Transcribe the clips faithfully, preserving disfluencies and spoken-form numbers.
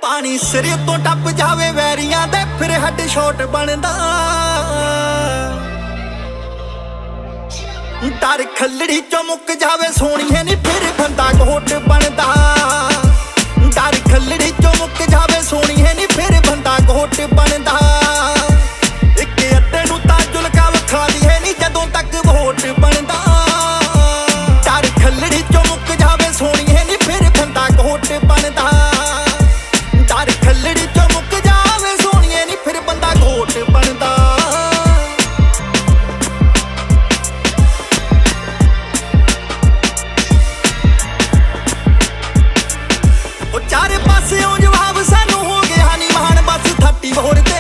पानी सिर तो टप जावे वैरियां दे फिर हेडशॉट बनदा। डर खलड़ी चो मुक जावे सोहणीए नी फिर बंदा घोट बनदा। डर खलड़ी चो मुक जावे सोहणीए नी फिर बंदा घोट बनदा। इक अद्दे नूं तां जुलका विखा दीए नी जदों तक वोट बनदा। डर खलड़ी चो मुक जावे सोहणीए नी फिर बंदा घोट बनदा। डर खलड़ी चो मुक जावे सोहणीए नी फिर बंदा घोट बनदा। चारे पासेओं जवाब सानू हो गया नी मान बस थर्टी फोर ते।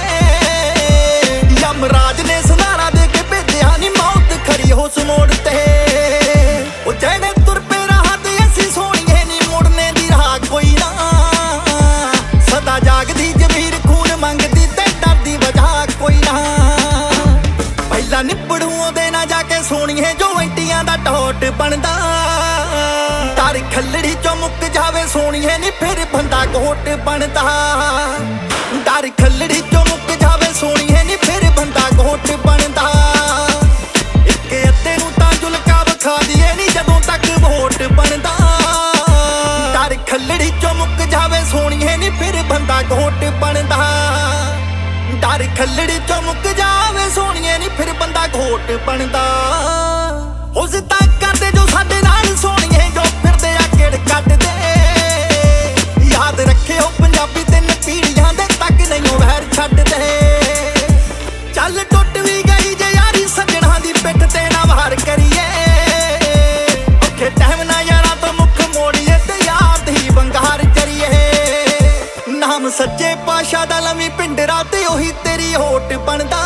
यमराज ने सनारा दे के भेजिया नी मौत खड़ी हो मोड़ ते। ओ जेड़े तुर पे राह ते असी सोहणीए नी मुड़ने दी राह कोई ना। सदा जागदी जमीर खून मंगदी ते डरदी वजह कोई ना। पहला निपड़ू ओदे ना जाके सोहणीए जो एंटियां दा टोट बनदा। डर खलड़ी चो मुक जावे सोहणीए नी फिर बंदा घोट बनदा। डर खलड़ी चो मुक जावे सोहणीए नी फिर बंदा घोट बनदा। इक अद्दे नूं तां जुलका विखा दीए नी जदों तक वोट बनदा। डर खलड़ी चो मुक जावे सोहणीए नी फिर बंदा घोट बनदा। डर खलड़ी चो मुक जावे सोहणीए नी फिर बंदा घोट बनदा। उस तां करदे जो साडे नाल सोहणीए जो फिरदे आ किड़ कटदे। याद रखियो पंजाबी तिन पीढ़ियां दे तक नहीं वैर छड्डदे। चल टुट भी गई जे यारी सजना दी पिठ ते ना वार करिए। औखे टाइम ना यारां तो मुख मोड़िए ते याद ही बंगार करिए। नाम सच्चे पातशाह दा लवी पिंडरा ते ओही तेरी होट बनदा।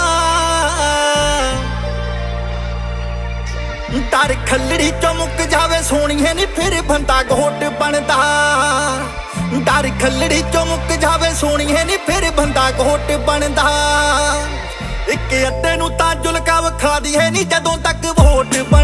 डर खलड़ी चो मुक जावे सोहणीए नी फिर बंदा घोट बनदा। डर खलड़ी चो मुक जावे सोहणीए नी फिर बंदा घोट बनदा। इक अद्दे नूं तां जुलका विखा दीए नी जदों तक वोट